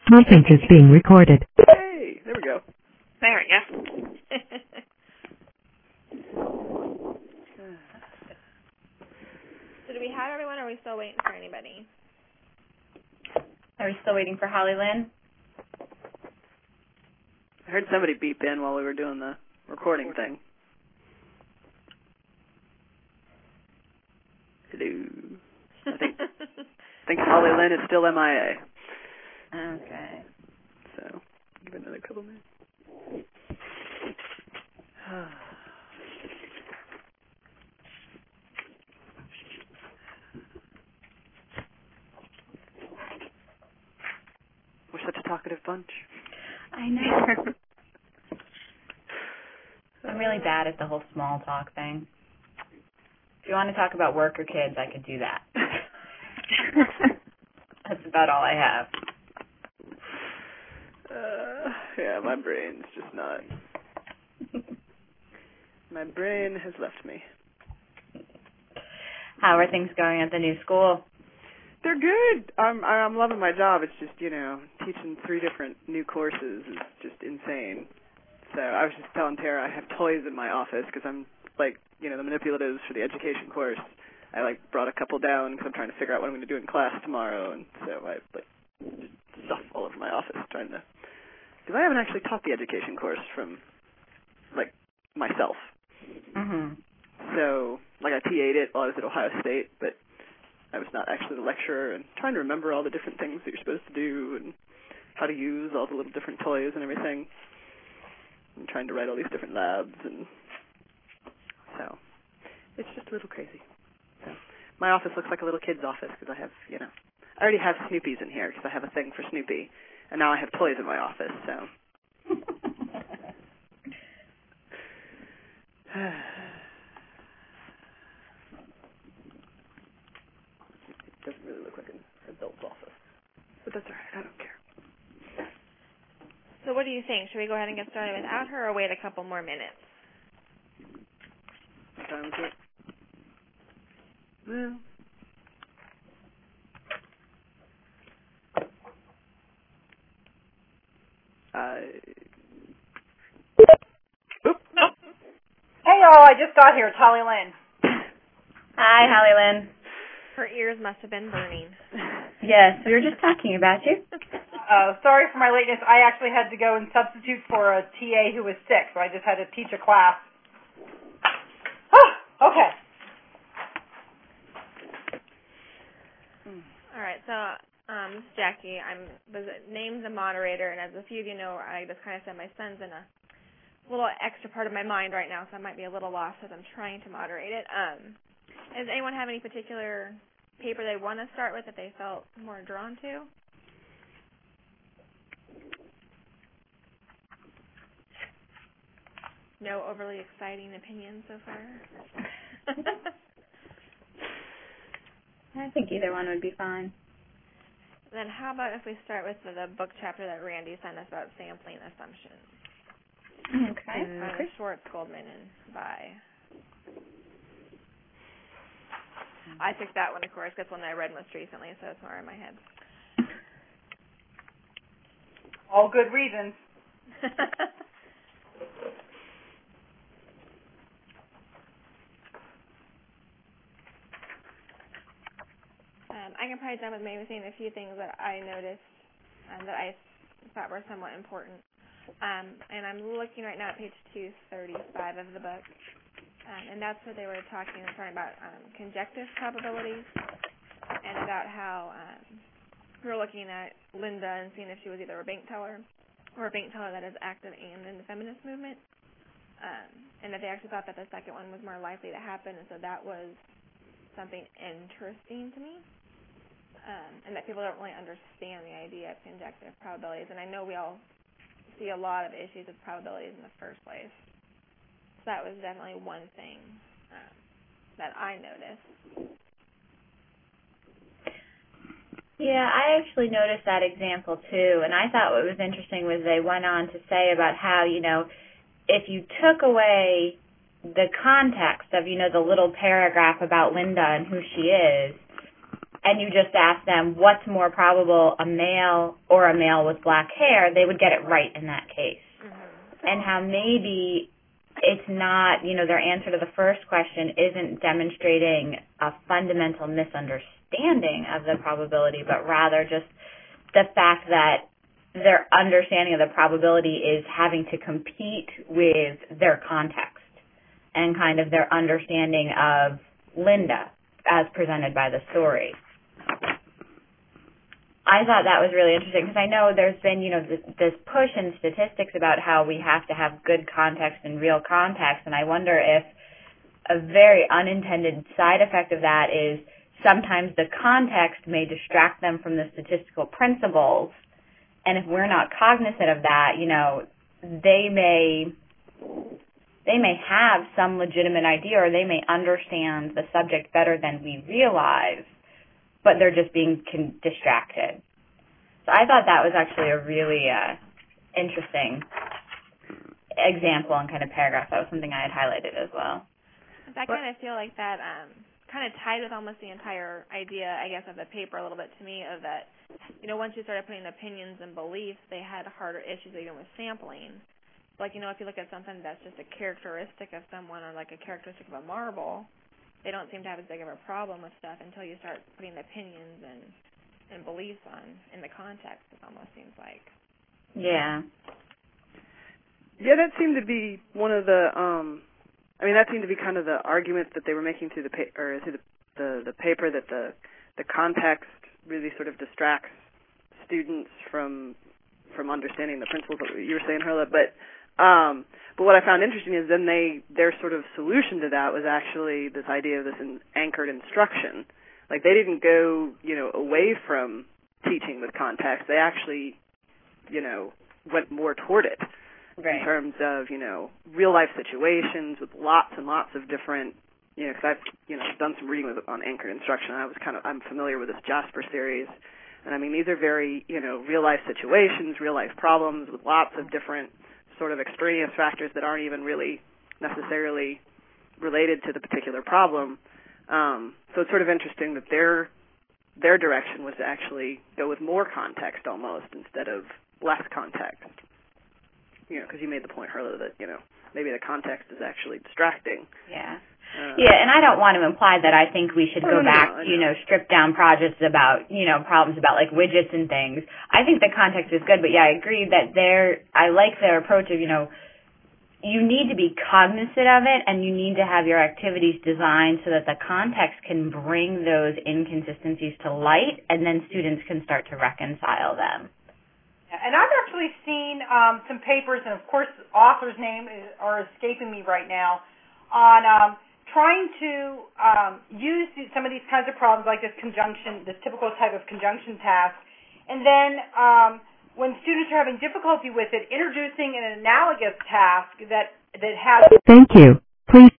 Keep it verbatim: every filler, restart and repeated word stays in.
Conference is being recorded. Hey, there we go. There we go. So do we have everyone, or are we still waiting for anybody? Are we still waiting for Holly Lynn? I heard somebody beep in while we were doing the recording thing. Hello. I think, I think Holly Lynn is still M I A. Okay. So, give it another couple minutes. We're such a talkative bunch. I know. I'm really bad at the whole small talk thing. If you want to talk about work or kids, I could do that. That's about all I have. Uh, yeah, my brain's just not. My brain has left me. How are things going at the new school? They're good. I'm I'm loving my job. It's just, you know, teaching three different new courses is just insane. So I was just telling Tara I have toys in my office because I'm, like, you know, the manipulatives for the education course. I, like, brought a couple down because I'm trying to figure out what I'm going to do in class tomorrow. And so I, like, just stuff all over my office trying to, because I haven't actually taught the education course from, like, myself. Mm-hmm. So, like, I T A'd it while I was at Ohio State, but I was not actually the lecturer, and trying to remember all the different things that you're supposed to do and how to use all the little different toys and everything, and trying to write all these different labs, and so it's just a little crazy. So my office looks like a little kid's office because I have, you know, I already have Snoopy's in here because I have a thing for Snoopy, and now I have toys in my office, so. It doesn't really look like an adult's office, but that's all right. I don't care. So what do you think? Should we go ahead and get started without her, or wait a couple more minutes? What time is it? Well, I. Oop. Hey, y'all, I just got here. It's Holly Lynn. Hi, Holly Lynn. Her ears must have been burning. Yes, we were just talking about you. Uh, sorry for my lateness. I actually had to go and substitute for a T A who was sick, so I just had to teach a class. Oh, okay. All right, so um, this is Jackie. I'm was named the moderator, and as a few of you know, I just kind of said my son's in a little extra part of my mind right now, so I might be a little lost as I'm trying to moderate it. Um, does anyone have any particular paper they want to start with that they felt more drawn to? No overly exciting opinions so far? I think either one would be fine. Then how about if we start with the, the book chapter that Randy sent us about sampling assumptions? Okay. Uh, okay. Schwartz, Goldman, and By. I took that one, of course. That's one that I read most recently, so it's more in my head. All good reasons. um, I can probably jump with maybe saying a few things that I noticed um, that I thought were somewhat important. Um, and I'm looking right now at page two thirty-five of the book. Um, and that's where they were talking and talking about um, conjective probabilities and about how um, we were looking at Linda and seeing if she was either a bank teller or a bank teller that is active and in the feminist movement, um, and that they actually thought that the second one was more likely to happen, and so that was something interesting to me, um, and that people don't really understand the idea of conjective probabilities, and I know we all see a lot of issues with probabilities in the first place. So that was definitely one thing um, that I noticed. Yeah, I actually noticed that example too, and I thought what was interesting was they went on to say about how, you know, if you took away the context of, you know, the little paragraph about Linda and who she is, and you just ask them what's more probable, a male or a male with black hair, they would get it right in that case. Mm-hmm. And how maybe it's not, you know, their answer to the first question isn't demonstrating a fundamental misunderstanding of the probability, but rather just the fact that their understanding of the probability is having to compete with their context and kind of their understanding of Linda as presented by the story. I thought that was really interesting because I know there's been, you know, this, this push in statistics about how we have to have good context and real context, and I wonder if a very unintended side effect of that is sometimes the context may distract them from the statistical principles, and if we're not cognizant of that, you know, they may they may have some legitimate idea or they may understand the subject better than we realize, but they're just being con- distracted. So I thought that was actually a really uh, interesting example and kind of paragraph. That was something I had highlighted as well. I kind of feel like that um, kind of tied with almost the entire idea, I guess, of the paper a little bit to me of that, you know, once you started putting opinions and beliefs, they had harder issues even with sampling. Like, you know, if you look at something that's just a characteristic of someone or like a characteristic of a marble, they don't seem to have as big of a problem with stuff until you start putting the opinions and, and beliefs on in the context, it almost seems like. Yeah. Yeah, that seemed to be one of the, um, I mean, that seemed to be kind of the argument that they were making through the, pa- or through the, the, the paper, that the, the context really sort of distracts students from from understanding the principles that you were saying, Herla, but Um, but what I found interesting is then they their sort of solution to that was actually this idea of this in, anchored instruction. Like they didn't go, you know, away from teaching with context. They actually, you know, went more toward it right. in terms of, you know, real life situations with lots and lots of different, you know, because I've, you know, done some reading with, on anchored instruction. I was kind of I'm familiar with this Jasper series, and I mean these are very, you know, real life situations, real life problems with lots of different sort of extraneous factors that aren't even really necessarily related to the particular problem. Um, so it's sort of interesting that their their direction was to actually go with more context almost instead of less context. You know, because you made the point, Herla, that, you know, maybe the context is actually distracting. Yeah. Uh, yeah, and I don't want to imply that I think we should oh, go no, back, no, you know, strip down projects about, you know, problems about like widgets and things. I think the context is good, but yeah, I agree that they're, I like their approach of, you know, you need to be cognizant of it and you need to have your activities designed so that the context can bring those inconsistencies to light and then students can start to reconcile them. And I've actually seen um, some papers, and of course the author's name is, are escaping me right now, on um, trying to um, use some of these kinds of problems like this conjunction, this typical type of conjunction task, and then um, when students are having difficulty with it, introducing an analogous task that that has... Thank you. Please